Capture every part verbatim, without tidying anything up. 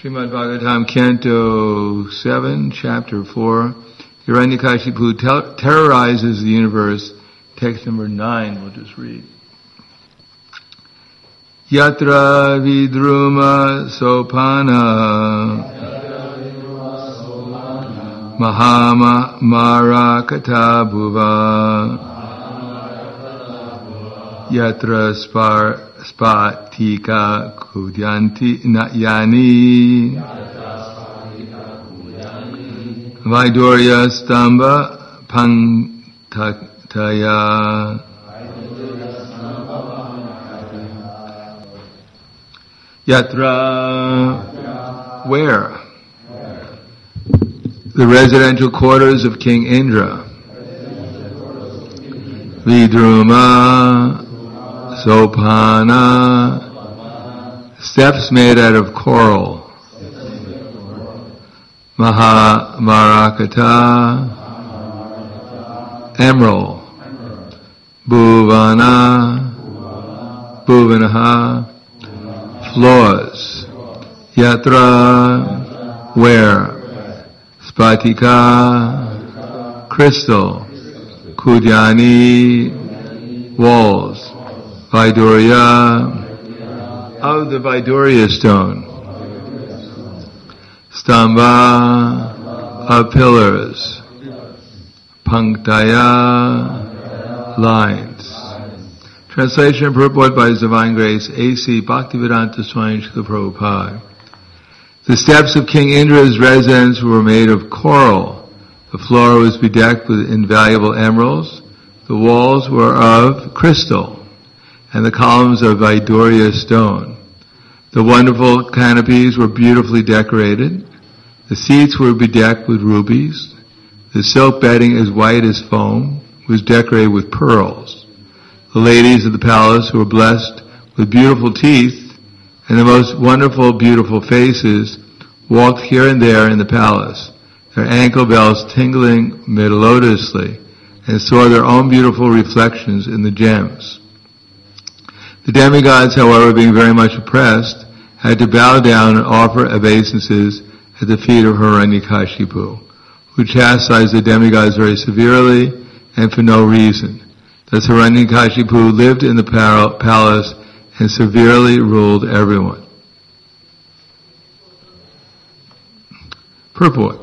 Srimad Bhagavatam, Canto seven, Chapter four. Hiranyakashipu ter- terrorizes the universe. Text number nine, we'll just read. Yatra vidruma sopana mahama marakata bhuva yatra spar spatika kudyanti yani Vaidurya stamba pantataya. Yatra, where? The residential quarters of King Indra. Vidruma, Sopana, steps made out of coral. Maha Marakata, emerald. Bhuvana, Bhuvanaha, floors. Yatra, where? Spatika, crystal. Kudyani, walls. Vaidurya, of the Vaidurya stone. Stamba, of pillars. Panktaya, lines. Translation and purport by His Divine Grace, A C Bhaktivedanta Swami Srila Prabhupada. The steps of King Indra's residence were made of coral. The floor was bedecked with invaluable emeralds. The walls were of crystal, and the columns of Vaidurya stone. The wonderful canopies were beautifully decorated. The seats were bedecked with rubies. The silk bedding, as white as foam, was decorated with pearls. The ladies of the palace, who were blessed with beautiful teeth and the most wonderful, beautiful faces, walked here and there in the palace, their ankle bells tingling melodiously, and saw their own beautiful reflections in the gems. The demigods, however, being very much oppressed, had to bow down and offer obeisances at the feet of Hiranyakashipu, who chastised the demigods very severely and for no reason. Thus Hiranyakashipu lived in the palace and severely ruled everyone. Purport.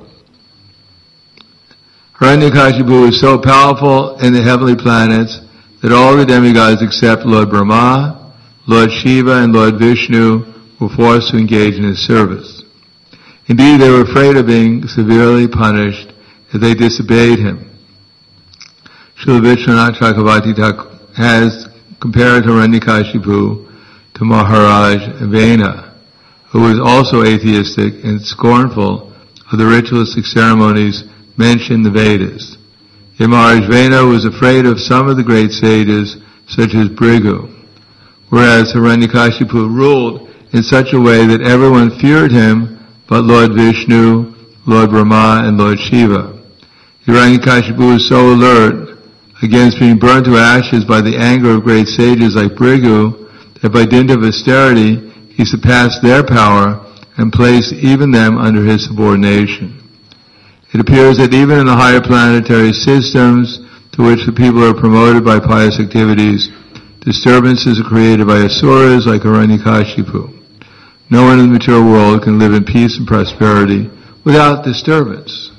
Hiranyakashipu was so powerful in the heavenly planets that all the demigods except Lord Brahma, Lord Shiva, and Lord Vishnu were forced to engage in his service. Indeed, they were afraid of being severely punished if they disobeyed him. Srila Vishwanath Chakravarti has compared Hiranyakashipu to Maharaj Vena, who was also atheistic and scornful of the ritualistic ceremonies mentioned in the Vedas. Yet Maharaj Vena was afraid of some of the great sages, such as Bhrigu, whereas Hiranyakashipu ruled in such a way that everyone feared him but Lord Vishnu, Lord Brahma, and Lord Shiva. Hiranyakashipu was so alert against being burned to ashes by the anger of great sages like Bhrigu, that by dint of austerity, he surpassed their power and placed even them under his subordination. It appears that even in the higher planetary systems to which the people are promoted by pious activities, disturbances are created by asuras like Hiranyakashipu. No one in the material world can live in peace and prosperity without disturbance.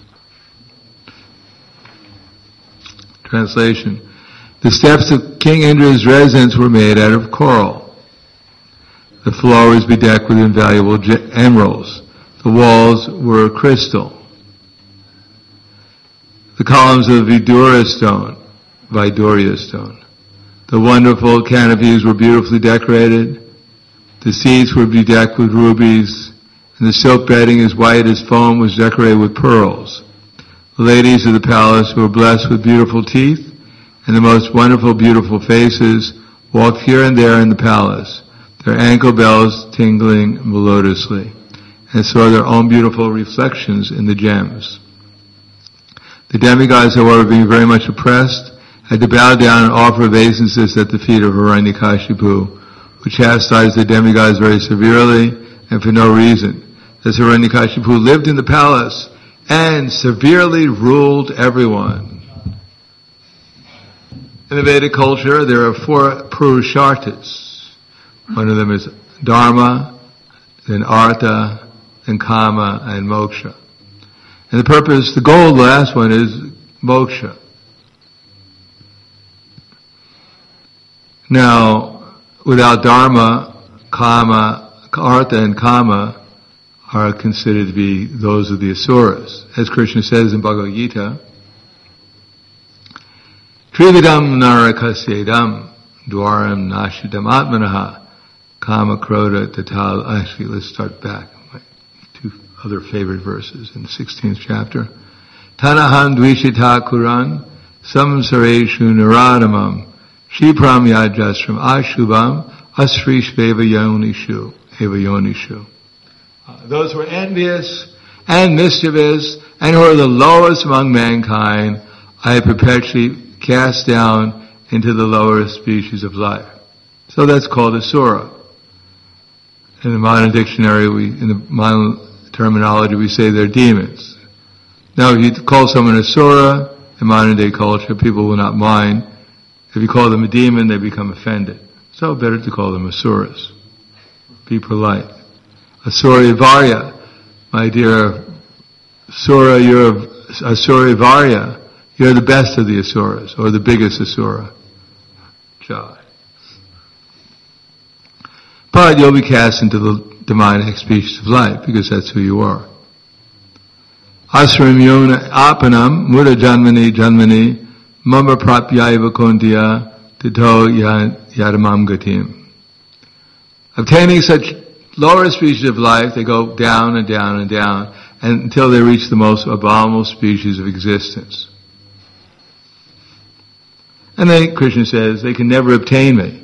Translation. The steps of King Indra's residence were made out of coral. The floor was bedecked with invaluable emeralds. The walls were crystal. The columns of Vidura stone, Vaidurya stone. The wonderful canopies were beautifully decorated. The seats were bedecked with rubies, and the silk bedding, as white as foam, was decorated with pearls. The ladies of the palace, who were blessed with beautiful teeth and the most wonderful, beautiful faces, walked here and there in the palace, their ankle bells tingling melodiously, and saw their own beautiful reflections in the gems. The demigods, however, being very much oppressed, had to bow down and offer obeisances at the feet of Hiranyakashipu, who chastised the demigods very severely and for no reason. as Hiranyakashipu lived in the palace and severely ruled everyone. In the Vedic culture, there are four Purusharthas. One of them is Dharma, then Artha, then Kama, and Moksha. And the purpose, the goal of the last one is Moksha. Now, without Dharma, Kama, Artha and Kama are considered to be those of the Asuras. As Krishna says in Bhagavad Gita, Trividam narakasyedam dwaram nashidam atmanaha kama krodha tatal. Actually, let's start back. My two other favorite verses in the sixteenth chapter. Tanaham dvishita kuran samsareshu naradamam shipram yajastram ashubam asrishveva yonishu eva yonishu. Those who are envious and mischievous and who are the lowest among mankind, I perpetually cast down into the lower species of life. So that's called Asura. In the modern dictionary, we, in the modern terminology, we say they're demons. Now, if you call someone Asura in modern day culture, people will not mind. If you call them a demon, they become offended. So better to call them Asuras. Be polite. Asura Varya, my dear Asura, you're Asura Varya. You're the best of the Asuras, or the biggest Asura. Jai. But you'll be cast into the demonic species of life, because that's who you are. Asram yona apanam muda janmani janmani mama prapyaiva kontiya tito yadamam gatim. Obtaining such lower species of life, they go down and down and down and until they reach the most abominable species of existence. And then Krishna says, they can never obtain me.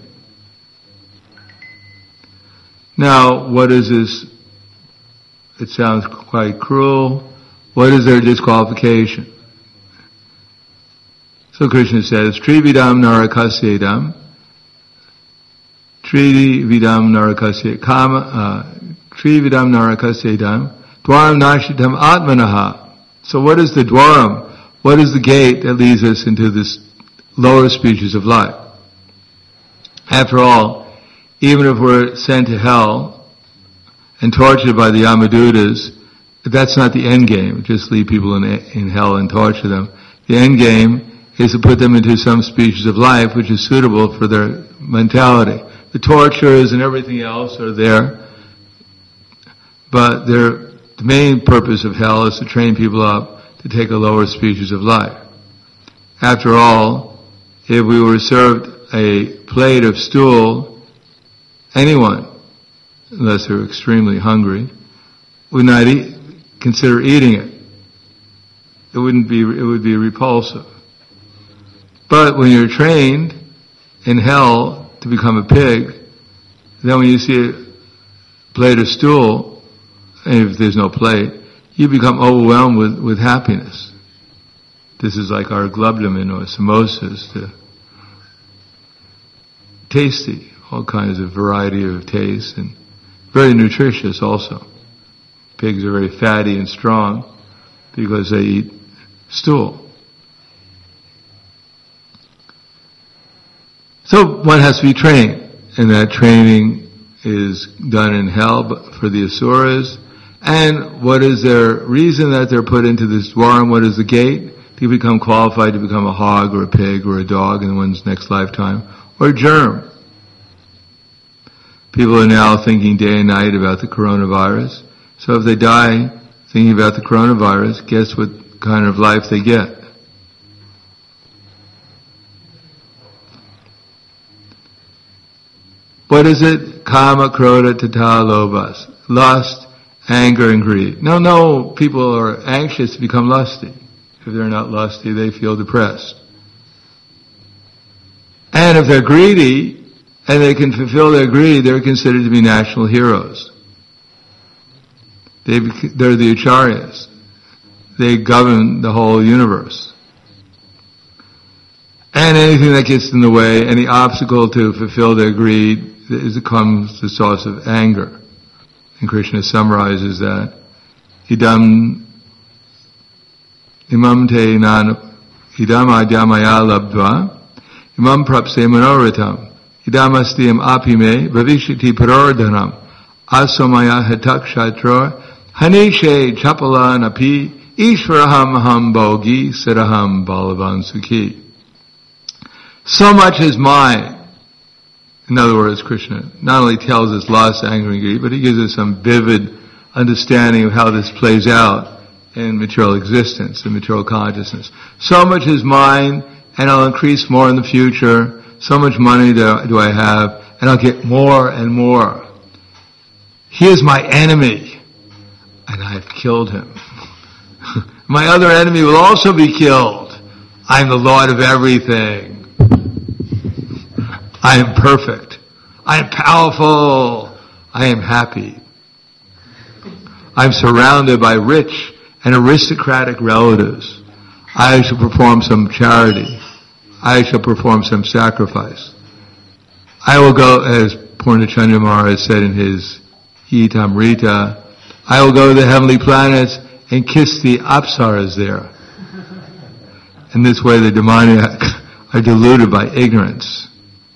Now, what is this? It sounds quite cruel. What is their disqualification? So Krishna says, Trividam narakasyedam, Trividam narakasyedam, kama, uh, Trividam narakasyedam, dwaram nashitam atmanaha. So what is the dwaram? What is the gate that leads us into this lower species of life? After all, even if we're sent to hell and tortured by the Yamadutas, that's not the end game. Just leave people in, in hell and torture them. The end game is to put them into some species of life which is suitable for their mentality. The torturers and everything else are there, but their, the main purpose of hell is to train people up to take a lower species of life. After all, if we were served a plate of stool, anyone, unless they're extremely hungry, would not eat, consider eating it. It wouldn't be, it would be repulsive. But when you're trained in hell to become a pig, then when you see a plate of stool, and if there's no plate, you become overwhelmed with, with happiness. This is like our glublamin or samosas, the tasty, all kinds of variety of tastes, and very nutritious also. Pigs are very fatty and strong because they eat stool. So one has to be trained, and that training is done in hell for the Asuras. And what is their reason that they're put into this dwaram? What is the gate? To become qualified to become a hog or a pig or a dog in one's next lifetime, or a germ. People are now thinking day and night about the coronavirus. So if they die thinking about the coronavirus, guess what kind of life they get? What is it? Kama, krodha, tata, lobhas. Lust, anger, and greed. No, no, people are anxious to become lusty. If they're not lusty, they feel depressed. And if they're greedy, and they can fulfill their greed, they're considered to be national heroes. They, they're the acharyas. They govern the whole universe. And anything that gets in the way, any obstacle to fulfill their greed, is, becomes the source of anger. And Krishna summarizes that. Idam imam te nan idam adyamaya labdva imam prapse manoritam idam astiyam apime bhavishiti parardhanam asomaya hatak shatra hanishe chapala napi ishvaraham ham bhogi saraham balavan sukhi. So much is mine. In other words, Krishna not only tells us lust, anger, and greed, but he gives us some vivid understanding of how this plays out in material existence, in material consciousness. So much is mine, and I'll increase more in the future. So much money do, do I have, and I'll get more and more. He is my enemy, and I've killed him. My other enemy will also be killed. I'm the Lord of everything. I am perfect. I am powerful. I am happy. I'm surrounded by rich and aristocratic relatives. I shall perform some charity. I shall perform some sacrifice. I will go, as Purnachandra Maharaj said in his Gitamrita, I will go to the heavenly planets and kiss the apsaras there. In this way the demoniac are deluded by ignorance.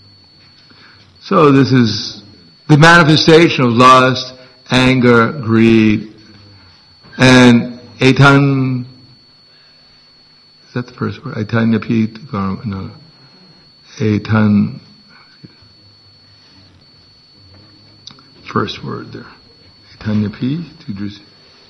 So this is the manifestation of lust, anger, greed, and etan, is that the first word? Etanyapit, no, etan, first word there. Etanyapi, Tudrusi.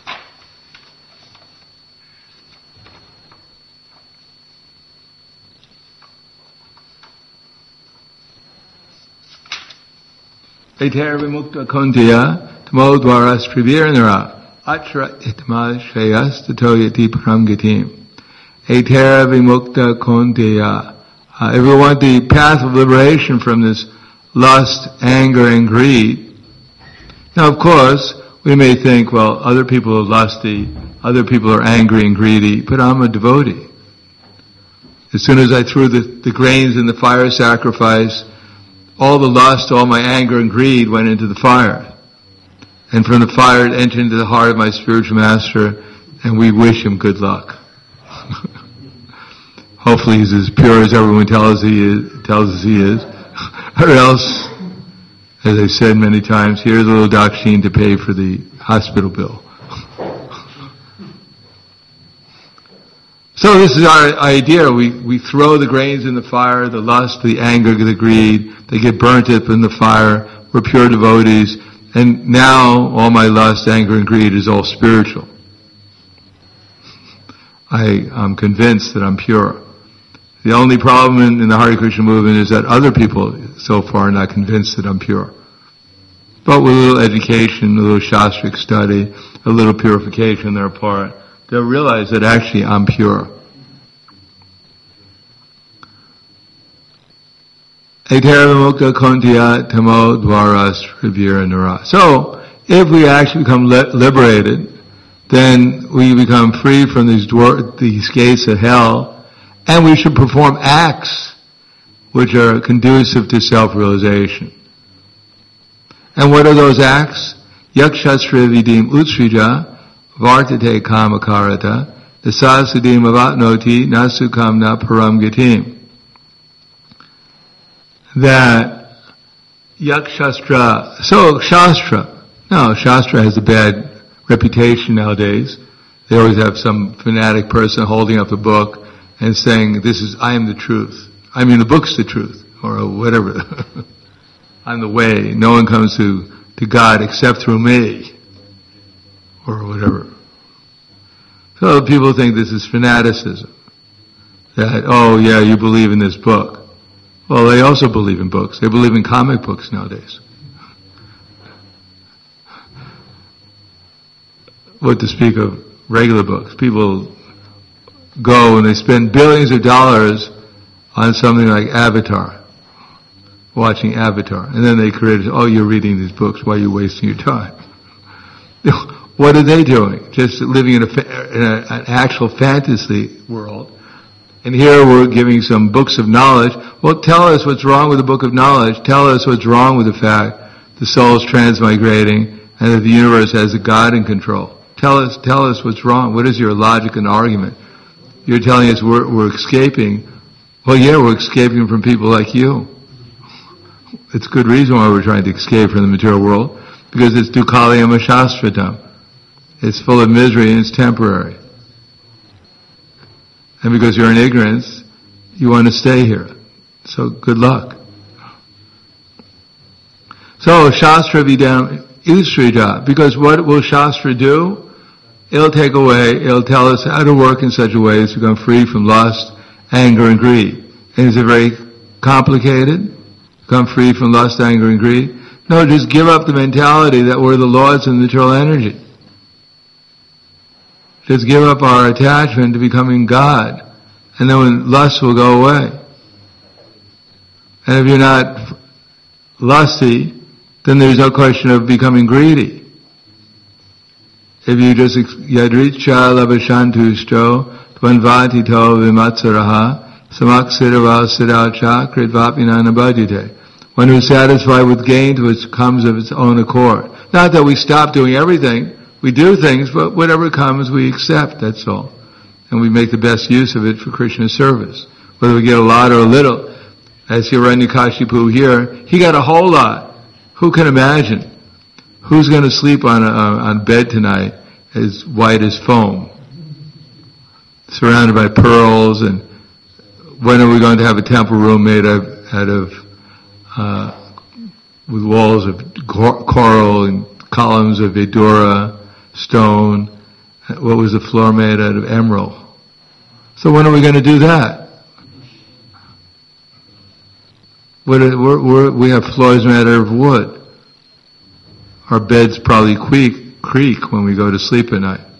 Eter vimukta kontya tamo dvaras trivirnara atra itma shreyas tato yati param gatim. Eter vimukta kontya. Uh, if we want the path of liberation from this lust, anger, and greed, now of course we may think, well, other people are lusty, other people are angry and greedy, but I'm a devotee. As soon as I threw the, the grains in the fire sacrifice, all the lust, all my anger and greed went into the fire. And from the fire it entered into the heart of my spiritual master, and we wish him good luck. Hopefully he's as pure as everyone tells he is, tells us he is. Or else, as I've said many times, here's a little dakshin to pay for the hospital bill. So this is our idea. We, we throw the grains in the fire, the lust, the anger, the greed. They get burnt up in the fire. We're pure devotees. And now all my lust, anger, and greed is all spiritual. I, I'm convinced that I'm pure. The only problem in, in the Hare Krishna movement is that other people so far are not convinced that I'm pure. But with a little education, a little shastric study, a little purification on their part, they'll realize that actually I'm pure. So, if we actually become li- liberated, then we become free from these, dwar- these gates of hell, and we should perform acts which are conducive to self-realization. And what are those acts? Yakshastra vidim utsrija vartate kamakarata dasasudim avatnoti nasukamna param gatim. That yakshastra, so shastra, no, shastra has a bad reputation nowadays. They always have some fanatic person holding up a book and saying, this is, I am the truth. I mean, the book's the truth, or whatever. I'm the way. No one comes to, to God except through me, or whatever. So people think this is fanaticism. That, oh yeah, you believe in this book. Well, they also believe in books. They believe in comic books nowadays. What to speak of regular books. People go and they spend billions of dollars on something like Avatar, watching Avatar. And then they create, oh, you're reading these books, why are you wasting your time? What are they doing? Just living in, a, in a, an actual fantasy world. And here we're giving some books of knowledge. Well, tell us what's wrong with the book of knowledge. Tell us what's wrong with the fact the soul is transmigrating and that the universe has a God in control. Tell us, tell us what's wrong. What is your logic and argument? You're telling us we're, we're escaping. Well, yeah, we're escaping from people like you. It's good reason why we're trying to escape from the material world, because it's dukkhalayam shastratam. It's full of misery and it's temporary. And because you're in ignorance, you want to stay here. So good luck. So Shastra vidam usrija, because what will Shastra do? It'll take away, it'll tell us how to work in such a way as to become free from lust, anger, and greed. And is it very complicated? Become free from lust, anger, and greed? No, just give up the mentality that we're the lords of material energy. Just give up our attachment to becoming God, and then when lust will go away. And if you're not lusty, then there's no question of becoming greedy. If you just yadricha labashantushto tvanvatito vimatsaraha samaksirava siddhacha kritvapinanabhajite. One who is satisfied with gain which comes of its own accord. Not that we stop doing everything. We do things, but whatever comes we accept, that's all. And we make the best use of it for Krishna's service. Whether we get a lot or a little. As Hiranyakashipu here, he got a whole lot. Who can imagine? Who's going to sleep on a, on bed tonight as white as foam? Surrounded by pearls, and when are we going to have a temple room made of, out of, uh, with walls of cor- coral and columns of Vidura, stone? What was the floor made out of? Emerald. So when are we going to do that? We're, we're, we have floors made out of wood. Our beds probably creak, creak when we go to sleep at night.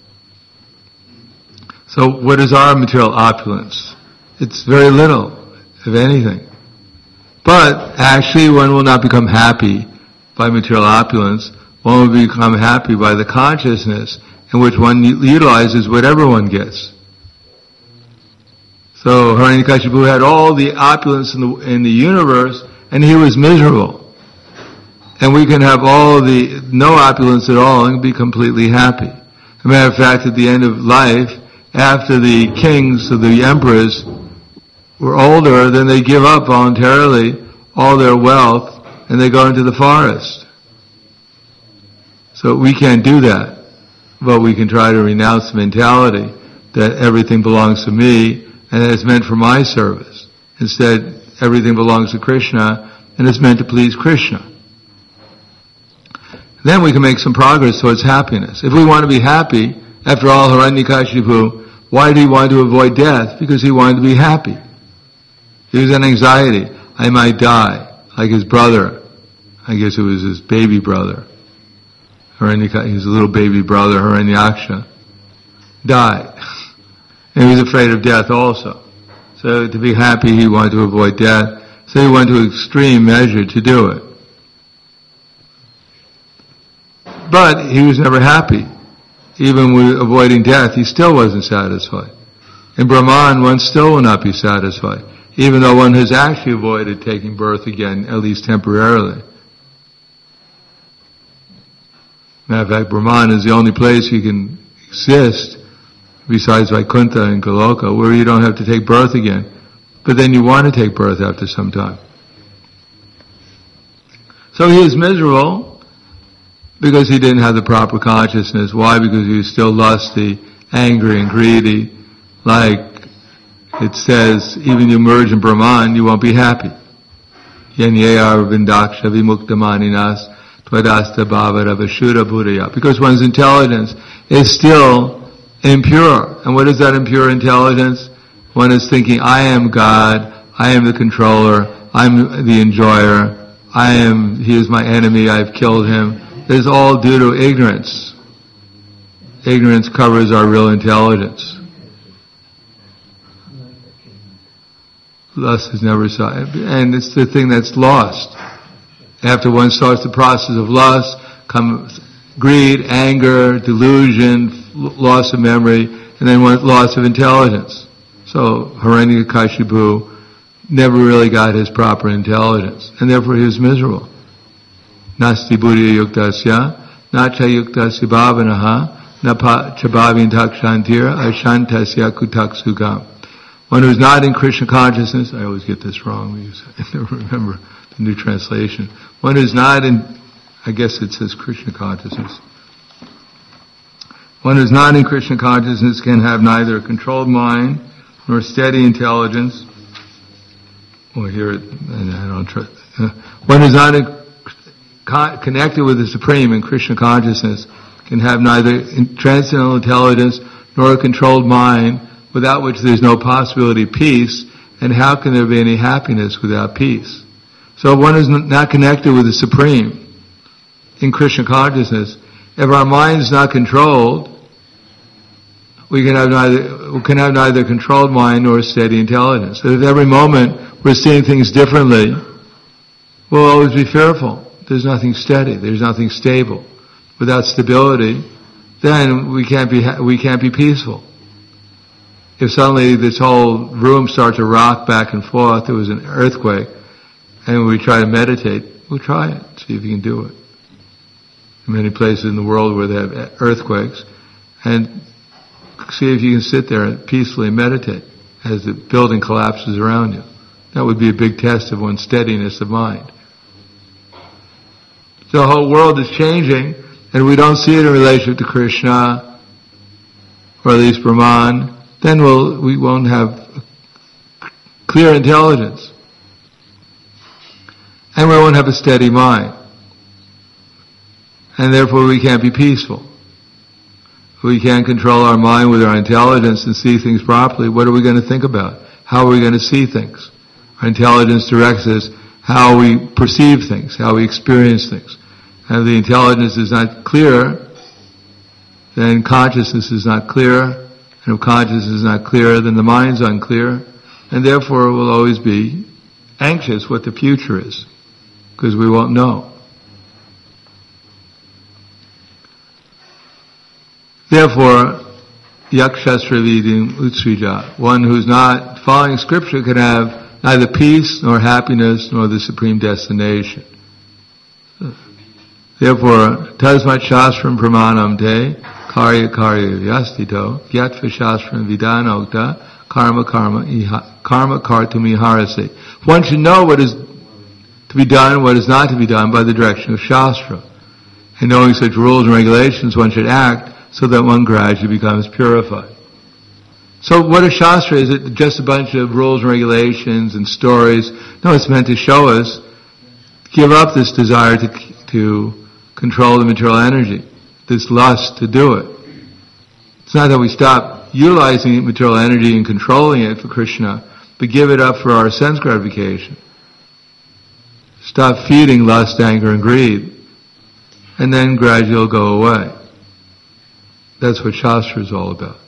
So what is our material opulence? It's very little, if anything. But actually one will not become happy by material opulence. One will become happy by the consciousness in which one utilizes whatever one gets. So Hiranyakashipu had all the opulence in the, in the universe, and he was miserable. And we can have all the, no opulence at all and be completely happy. As a matter of fact, at the end of life, after the kings or the emperors were older, then they give up voluntarily all their wealth and they go into the forest. So we can't do that. But we can try to renounce the mentality that everything belongs to me and that it's meant for my service. Instead, everything belongs to Krishna and it's meant to please Krishna. Then we can make some progress towards happiness. If we want to be happy, after all, Hiranyakashipu, why did he want to avoid death? Because he wanted to be happy. He was in anxiety. I might die, like his brother. I guess it was his baby brother. Hiranyakashipu, his little baby brother, Hiranyaksha, died. And he was afraid of death also. So to be happy, he wanted to avoid death. So he went to extreme measure to do it. But he was never happy. Even with avoiding death, he still wasn't satisfied. In Brahman, one still will not be satisfied, even though one has actually avoided taking birth again, at least temporarily. Matter of fact, Brahman is the only place you can exist, besides Vaikuntha and Goloka, where you don't have to take birth again. But then you want to take birth after some time. So he is miserable, because he didn't have the proper consciousness. Why? Because he was still lusty, angry, and greedy. Like it says, even you merge in Brahman, you won't be happy. Yanyayar vindaksha vimuktamaninas twadasta bhavaravashuddha buddhaya. Because one's intelligence is still impure. And what is that impure intelligence? One is thinking, I am God, I am the controller, I'm the enjoyer, I am, he is my enemy, I've killed him. It's all due to ignorance. Ignorance covers our real intelligence. Lust is never sought. And it's the thing that's lost. After one starts the process of lust, comes greed, anger, delusion, loss of memory, and then one loss of intelligence. So Hiranyakashipu never really got his proper intelligence, and therefore he was miserable. Nasti buddhya yuktasya na chayuktasya bhavanaha, na chabhavinthakshantir, ashantasya kutaksugam. One who's not in Krishna consciousness, I always get this wrong, I never remember the new translation. One who's not in, I guess it says Krishna consciousness. One who's not in Krishna consciousness can have neither a controlled mind nor steady intelligence. Well, here, I don't trust. Uh, one who's not in, con, connected with the Supreme in Krishna consciousness can have neither in, transcendental intelligence nor a controlled mind, without which there's no possibility of peace. And how can there be any happiness without peace? So one who's not connected with the Supreme in Krishna consciousness, if our mind is not controlled, we can have neither we can have neither controlled mind nor steady intelligence. So if every moment we're seeing things differently, we'll always be fearful. There's nothing steady. There's nothing stable. Without stability, then we can't be we can't be peaceful. If suddenly this whole room starts to rock back and forth, there was an earthquake, and we try to meditate, we'll try it, see if you can do it. In many places in the world where they have earthquakes, and see if you can sit there and peacefully meditate as the building collapses around you. That would be a big test of one's steadiness of mind. So the whole world is changing, and we don't see it in relationship to Krishna, or at least Brahman, then we'll, we won't have clear intelligence. And we won't have a steady mind. And therefore we can't be peaceful. We can't control our mind with our intelligence and see things properly. What are we going to think about? How are we going to see things? Our intelligence directs us how we perceive things, how we experience things. And if the intelligence is not clear, then consciousness is not clear. And if consciousness is not clear, then the mind's unclear. And therefore we'll always be anxious what the future is, because we won't know. Therefore, yakshastra vidim utsrija, one who's not following scripture can have neither peace nor happiness nor the supreme destination. Therefore, tasmat shastram pramanam te karya karya vyastito gyatva shastram vidanokta karma karma iha, karma kartum iharase. One should know what is to be done and what is not to be done by the direction of Shastra. And knowing such rules and regulations, one should act so that one gradually becomes purified. So what is Shastra? Is it just a bunch of rules and regulations and stories? No, it's meant to show us, give up this desire to, to control the material energy, this lust to do it. It's not that we stop utilizing material energy and controlling it for Krishna, but give it up for our sense gratification. Stop feeding lust, anger, and greed, and then gradually it'll go away. That's what Shastra is all about.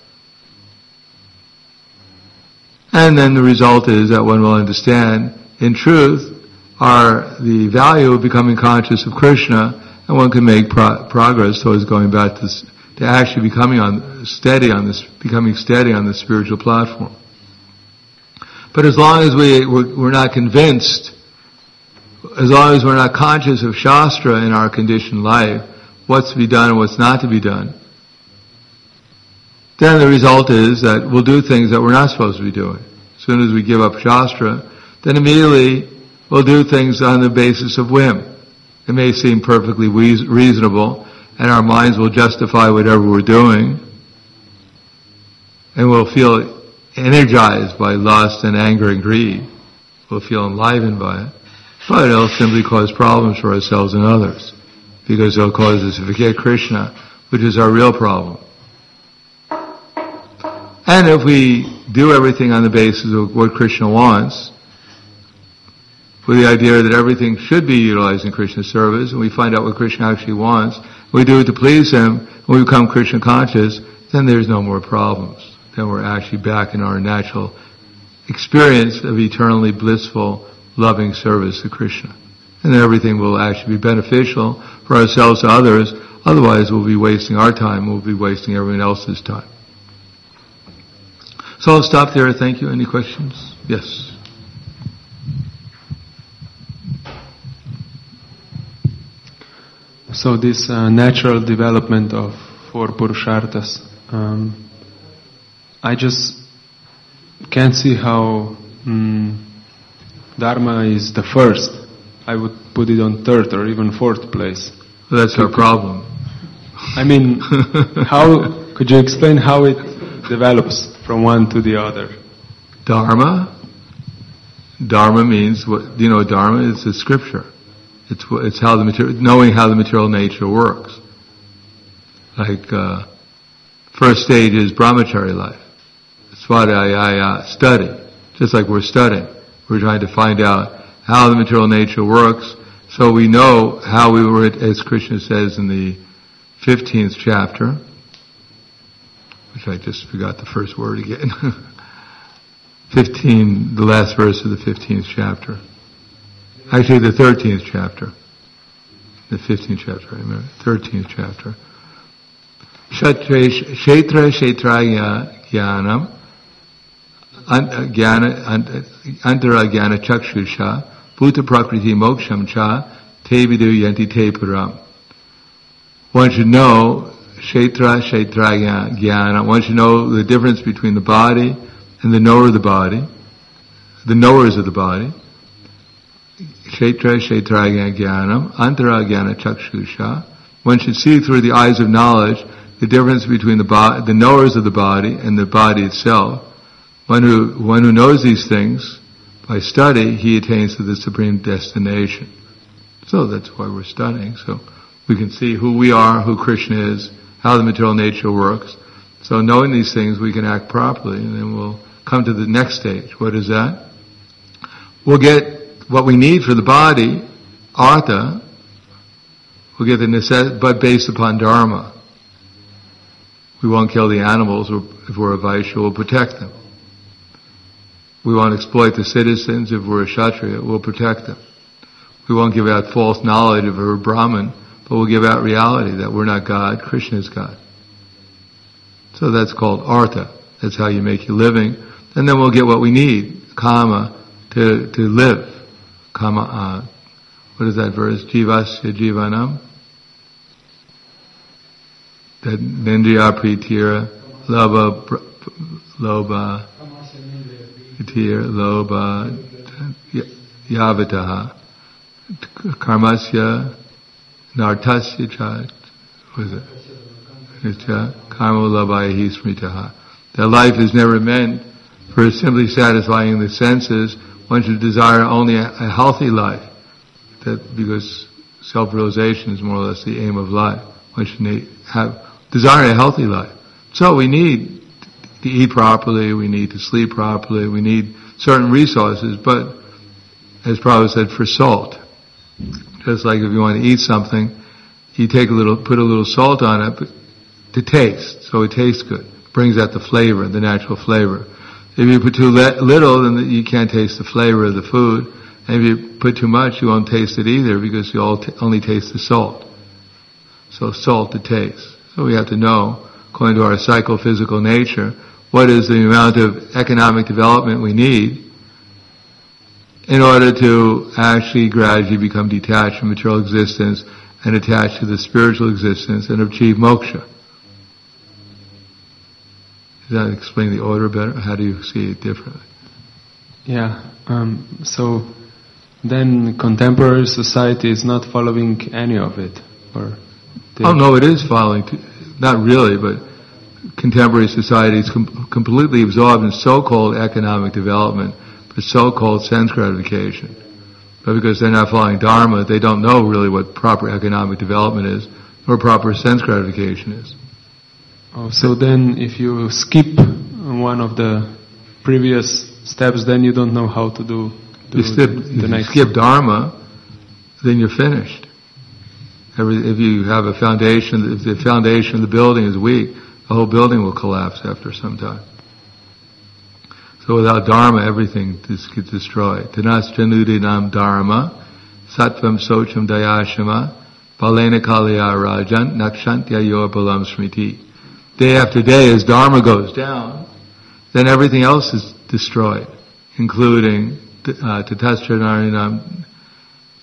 And then the result is that one will understand, in truth, are the value of becoming conscious of Krishna, and one can make pro- progress towards going back to, to actually becoming on steady on this, becoming steady on the spiritual platform. But as long as we we're, we're not convinced, as long as we're not conscious of Shastra in our conditioned life, what's to be done and what's not to be done, then the result is that we'll do things that we're not supposed to be doing. As soon as we give up Shastra, then immediately we'll do things on the basis of whim. It may seem perfectly reasonable, and our minds will justify whatever we're doing, and we'll feel energized by lust and anger and greed. We'll feel enlivened by it. But it'll simply cause problems for ourselves and others, because it'll cause us to forget Krishna, which is our real problem. And if we do everything on the basis of what Krishna wants, with the idea that everything should be utilized in Krishna's service, and we find out what Krishna actually wants, we do it to please Him, and we become Krishna conscious, then there's no more problems. Then we're actually back in our natural experience of eternally blissful, loving service to Krishna. And then everything will actually be beneficial for ourselves and others. Otherwise we'll be wasting our time, we'll be wasting everyone else's time. So I'll stop there. Thank you. Any questions? Yes. So this uh, natural development of four Purusharthas, um, I just can't see how um, Dharma is the first. I would put it on third or even fourth place. Well, that's our problem. I mean, how could you explain how it develops from one to the other? Dharma? Dharma means what, you know, Dharma is the scripture. It's it's how the material, knowing how the material nature works. Like, uh, first stage is brahmachari life. Svadhyaya, study. Just like we're studying. We're trying to find out how the material nature works, so we know how we were, as Krishna says in the fifteenth chapter, which I just forgot the first word again. Fifteen, the last verse of the fifteenth chapter. Actually, the thirteenth chapter. The fifteenth chapter, I remember. Thirteenth chapter. Kshetra kshetraya jnanam antara jnana chakshusha bhuta prakriti moksham cha te vidu yanti te puram. One should know kshetra kshetraya jnana. One should know the difference between the body and the knower of the body, the knowers of the body. Kshetra kshetraya jnanam antara jnana chakshusha. One should see through the eyes of knowledge the difference between the bo- the knowers of the body and the body itself. One who one who knows these things by study, he attains to the supreme destination. So that's why we're studying. So we can see who we are, who Krishna is, how the material nature works. So knowing these things, we can act properly, and then we'll come to the next stage. What is that? We'll get what we need for the body, artha. We'll get the necessity, but based upon dharma. We won't kill the animals. If we're a Vaishya, we'll protect them. We won't exploit the citizens. If we're a Kshatriya, we'll protect them. We won't give out false knowledge if we're a Brahmin, but we'll give out reality that we're not God, Krishna is God. So that's called artha. That's how you make your living. And then we'll get what we need, kama, to, to live. Kama, uh, what is that verse? Jivasya jivanam. That nindriya pritira, lobha, lobha, pritira, lobha, yavataha, karmasya, nartasya cha, what is it? Karma labhaya smritaha. That life is never meant for simply satisfying the senses. One should desire only a, a healthy life. That because self-realization is more or less the aim of life. One should need, have desire a healthy life. So we need to eat properly, we need to sleep properly, we need certain resources, but as Prabhupada said, for salt. Just like if you want to eat something, you take a little, put a little salt on it, but to taste, so it tastes good. Brings out the flavor, the natural flavor. If you put too le- little, then you can't taste the flavor of the food. And if you put too much, you won't taste it either because you all t- only taste the salt. So salt to taste. So we have to know, according to our psychophysical nature, what is the amount of economic development we need in order to actually gradually become detached from material existence and attached to the spiritual existence and achieve moksha. Does that explain the order better? How do you see it differently? Yeah. Um, so then contemporary society is not following any of it, or? Oh no, it is following. T- not really, but contemporary society is com- completely absorbed in so-called economic development, for so-called sense gratification. But because they're not following Dharma, they don't know really what proper economic development is, or proper sense gratification is. Oh, so then if you skip one of the previous steps, then you don't know how to do, do you skip, the, the if next you skip Dharma, then you're finished. Every, if you have a foundation, if the foundation of the building is weak, the whole building will collapse after some time. So without Dharma, everything gets destroyed. Tanas janudinam Dharma, sattvam socham dayashama, balena kalya rajan, nakshantya yor balam smriti. Day after day, as Dharma goes down, then everything else is destroyed, including uh, tatascha narinam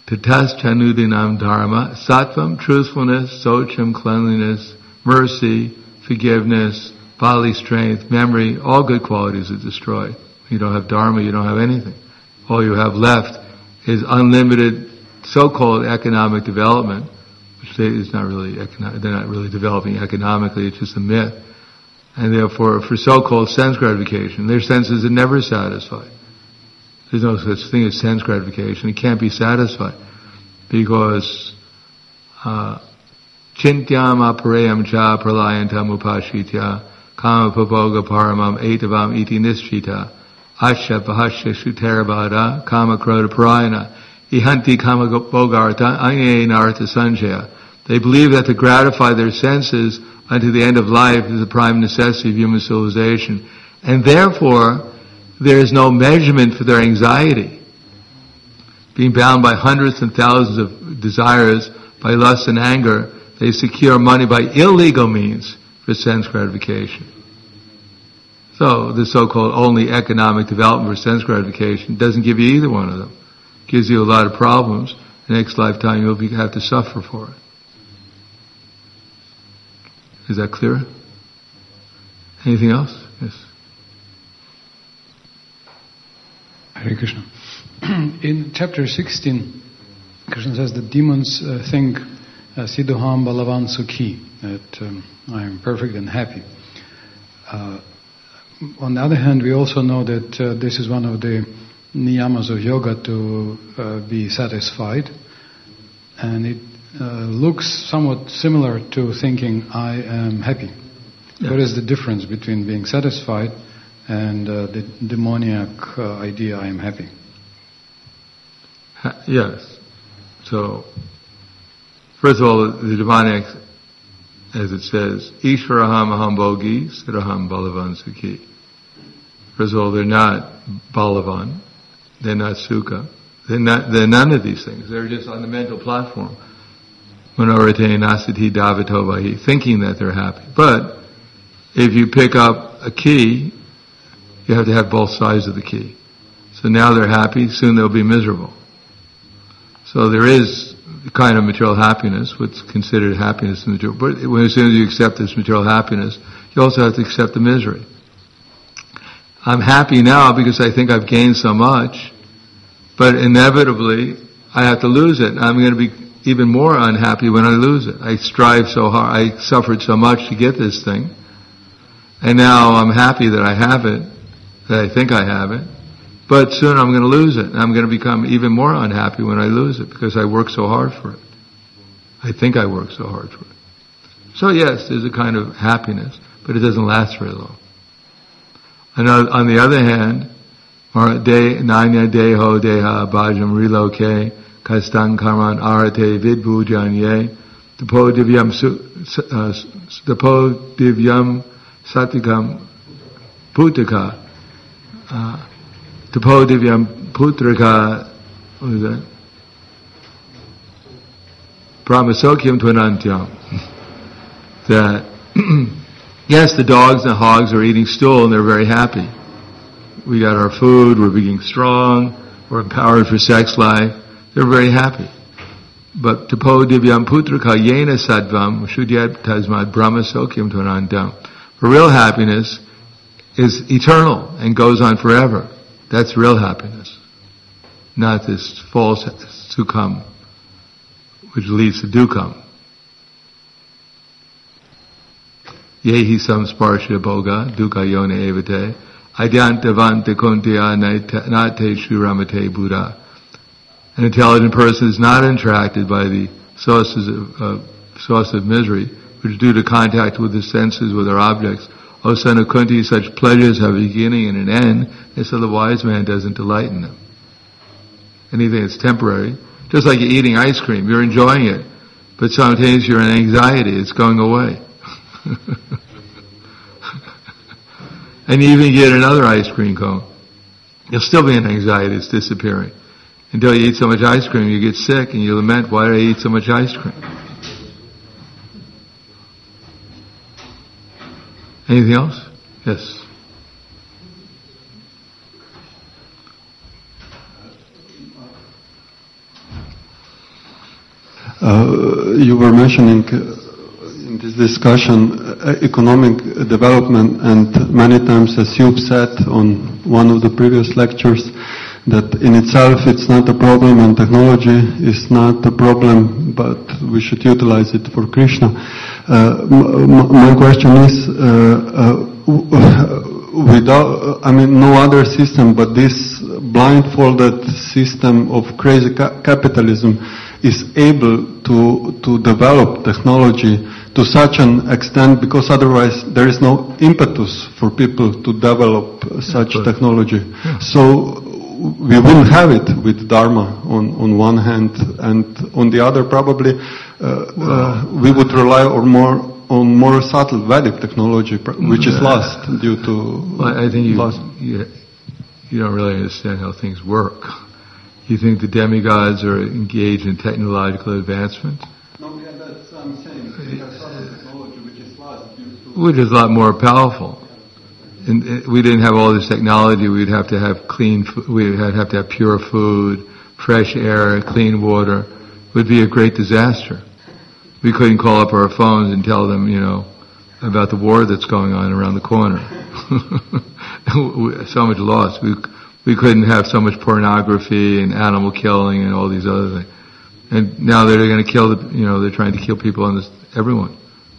Tatas chanudinam dharma, sattvam, truthfulness, socham, cleanliness, mercy, forgiveness, bodily strength, memory, all good qualities are destroyed. You don't have dharma, you don't have anything. All you have left is unlimited so-called economic development, which is not really economic, they're not really developing economically, it's just a myth. And therefore, for so-called sense gratification, their senses are never satisfied. There's no such thing as sense gratification. It can't be satisfied. Because uh, Chintyam aparayam cha pralayantam upashitya kama paboga paramam etavam iti nischita asha bahasya shutarabhada kama krota parayana ihanti kama bogarta anye nartha sanjaya. They believe that to gratify their senses unto the end of life is the prime necessity of human civilization. And therefore, there is no measurement for their anxiety. Being bound by hundreds and thousands of desires, by lust and anger, they secure money by illegal means for sense gratification. So, the so-called only economic development for sense gratification doesn't give you either one of them. It gives you a lot of problems. The next lifetime you'll be, have to suffer for it. Is that clear? Anything else? Yes. Hare Krishna. In chapter sixteen, Krishna says that demons uh, think uh, Siddhoham Balavan Sukhi, that um, I am perfect and happy. Uh, on the other hand, we also know that uh, this is one of the niyamas of yoga to uh, be satisfied, and it uh, looks somewhat similar to thinking I am happy. Yes. What is the difference between being satisfied and uh, the demoniac uh, idea I am happy? Ha- yes. So, first of all, the demoniac, as it says, Ishvaraham aham bogi, Siddhaham balavan sukhi. First of all, they're not balavan, they're not sukha, they're not, they're none of these things. They're just on the mental platform. Manorite nasati davitovahi, thinking that they're happy. But, if you pick up a key, you have to have both sides of the key. So now they're happy, soon they'll be miserable. So there is a kind of material happiness, what's considered happiness in material. But as soon as you accept this material happiness, you also have to accept the misery. I'm happy now because I think I've gained so much, but inevitably I have to lose it. I'm going to be even more unhappy when I lose it. I strive so hard, I suffered so much to get this thing, and now I'm happy that I have it, that I think I have it. But soon I'm going to lose it. And I'm going to become even more unhappy when I lose it because I work so hard for it. I think I work so hard for it. So yes, there's a kind of happiness, but it doesn't last very long. And on the other hand, nanya deho deha bhajam riloke kastan karan arate vidbhujanye tapo divyam tapo divyam satikam putaka Tapo divyam putraka, what is that? Brahmasokyam tvanantyam. That, yes, the dogs and hogs are eating stool and they're very happy. We got our food, we're being strong, we're empowered for sex life, they're very happy. But tapo divyam putraka yena sadvam shudyat tasmad brahmasokyam tvanantyam. For real happiness is eternal and goes on forever. That's real happiness. Not this false sukham, which leads to dukkam. Yehi samsparsha boga, dukkha yone evate, adyantavante kuntya nate shuramate buddha. An intelligent person is not attracted by the sources of, uh, source of misery, which is due to contact with the senses, with their objects. O son of Kunti, such pleasures have a beginning and an end, and so the wise man doesn't delight in them. Anything that's temporary, just like you're eating ice cream, you're enjoying it, but simultaneously you're in anxiety, it's going away. And you even get another ice cream cone. You'll still be in anxiety, it's disappearing. Until you eat so much ice cream, you get sick and you lament, why did I eat so much ice cream? Anything else? Yes. you were mentioning uh, in this discussion uh, economic development, and many times, as you've said on one of the previous lectures, that in itself it's not a problem and technology is not a problem, but we should utilize it for Krishna. Uh, m- my question is, uh, uh, without, I mean, no other system but this blindfolded system of crazy ca- capitalism is able to to develop technology to such an extent, because otherwise there is no impetus for people to develop such But, technology. yeah. So we wouldn't have it with Dharma on, on one hand, and on the other probably uh, uh, we would rely on more on more subtle Vedic technology, which is lost due to Well, I think you, lost. you you don't really understand how things work. You think the demigods are engaged in technological advancement, No, yeah, that's what I'm saying. We have subtle technology which is lost due to which is a lot more powerful. And uh, we didn't have all this technology. We'd have to have clean. Fo- we'd have to have pure food, fresh air, clean water. It would be a great disaster. We couldn't call up our phones and tell them, you know, about the war that's going on around the corner. So much loss. We we couldn't have so much pornography and animal killing and all these other things. And now they're going to kill the, you know, they're trying to kill people on this, everyone.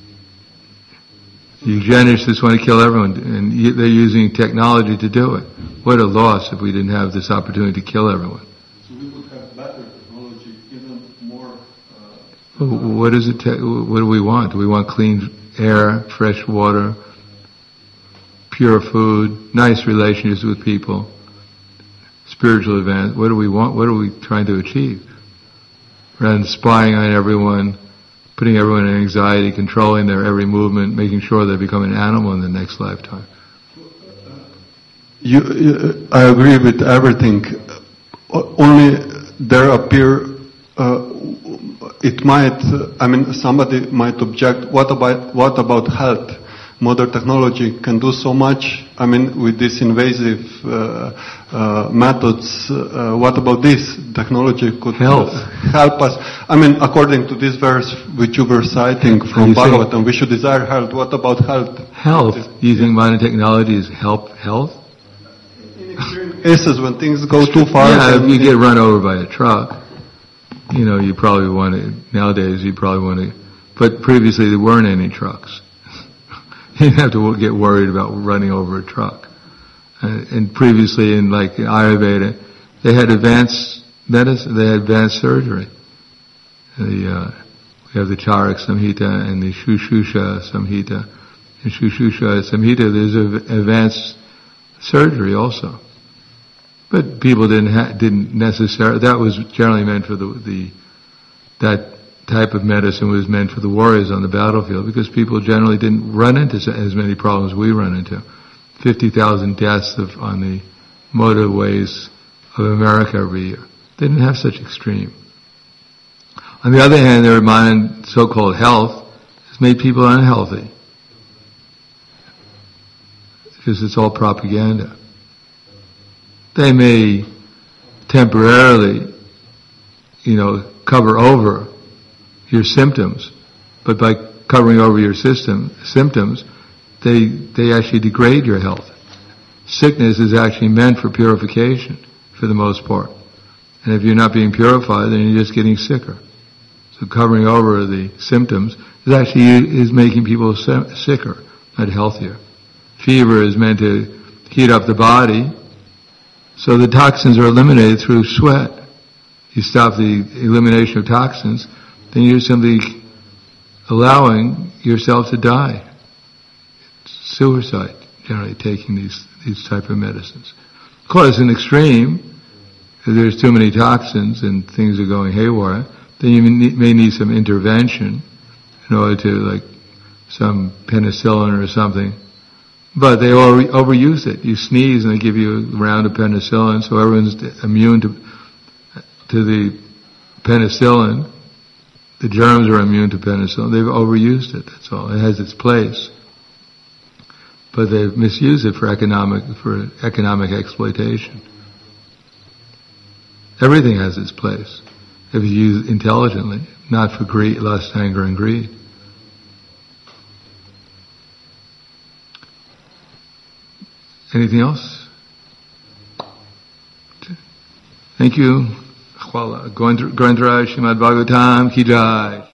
Eugenicists want to kill everyone, and y- they're using technology to do it. What a loss if we didn't have this opportunity to kill everyone. So we would have better technology, even more. Uh, What is it? Te- what do we want? Do we want clean air, fresh water, pure food, nice relationships with people, spiritual advance? What do we want? What are we trying to achieve? Rather than spying on everyone, putting everyone in anxiety, controlling their every movement, making sure they become an animal in the next lifetime. You, you, I agree with everything. O- Only there appear, uh, it might, uh, I mean, somebody might object, what about, what about health? Modern technology can do so much, I mean, with these invasive uh, uh, methods. Uh, what about this? Technology could Health. help us. I mean, according to this verse which you were citing from you saying- Bhagavatam, we should desire health. What about health? Health. Using modern technology is help health. In extreme cases, when things go too far, Yeah, then if you get run over by a truck, you know, you probably want to, nowadays you probably want to, but previously there weren't any trucks. You didn't have to get worried about running over a truck. Uh, and previously in like Ayurveda, they had advanced medicine, they had advanced surgery. The, uh, we have the Charak Samhita and the Shushusha Samhita. In Shushusha Samhita there's a, advanced surgery also. But people didn't ha- didn't necessarily, that was generally meant for the, the, that type of medicine was meant for the warriors on the battlefield, because people generally didn't run into as many problems we run into. fifty thousand deaths of, on the motorways of America every year. They didn't have such extreme. On the other hand, their modern so-called health has made people unhealthy. Because it's all propaganda. They may temporarily, you know, cover over your symptoms, but by covering over your system symptoms, they they actually degrade your health. Sickness is actually meant for purification, for the most part. And if you're not being purified, then you're just getting sicker. So covering over the symptoms is actually is making people sicker, not healthier. Fever is meant to heat up the body, so the toxins are eliminated through sweat. You stop the elimination of toxins, then you're simply allowing yourself to die. It's suicide, generally, taking these, these type of medicines. Of course, in extreme, if there's too many toxins and things are going haywire, then you may need some intervention in order to, like, some penicillin or something. But they over, overuse it. You sneeze and they give you a round of penicillin, so everyone's immune to, to the penicillin. The germs are immune to penicillin. They've overused it, that's all. It has its place. But they've misused it for economic, for economic exploitation. Everything has its place, if you use it intelligently. not for greed, lust, anger, and greed. Anything else? Thank you. Grandhara Srimad Bhagavatam ki jai.